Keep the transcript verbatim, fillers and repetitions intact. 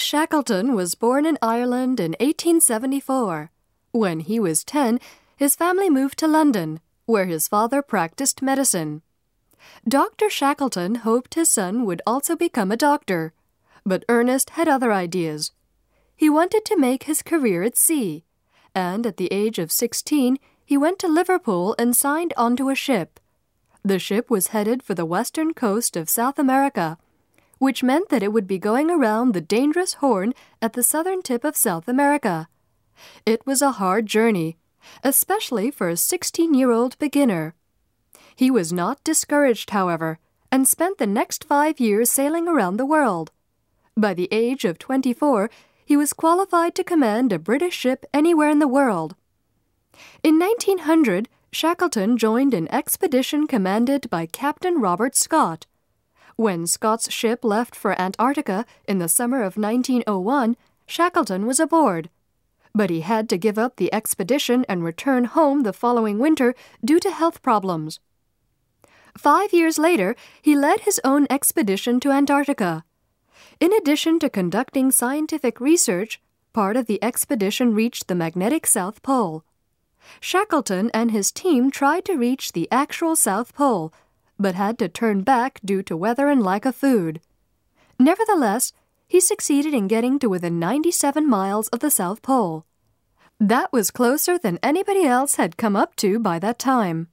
Shackleton was born in Ireland in eighteen seventy-four. When he was ten, his family moved to London, where his father practiced medicine. Doctor Shackleton hoped his son would also become a doctor, but Ernest had other ideas. He wanted to make his career at sea, and at the age of sixteen, he went to Liverpool and signed onto a ship. The ship was headed for the western coast of South America, which meant that it would be going around the dangerous Horn at the southern tip of South America. It was a hard journey, especially for a sixteen-year-old beginner. He was not discouraged, however, and spent the next five years sailing around the world. By the age of twenty-four, he was qualified to command a British ship anywhere in the world. In nineteen hundred, Shackleton joined an expedition commanded by Captain Robert Scott. When Scott's ship left for Antarctica in the summer of nineteen oh one, Shackleton was aboard. But he had to give up the expedition and return home the following winter due to health problems. Five years later, he led his own expedition to Antarctica. In addition to conducting scientific research, part of the expedition reached the magnetic South Pole. Shackleton and his team tried to reach the actual South Pole, but had to turn back due to weather and lack of food. Nevertheless, he succeeded in getting to within ninety-seven miles of the South Pole. That was closer than anybody else had come up to by that time.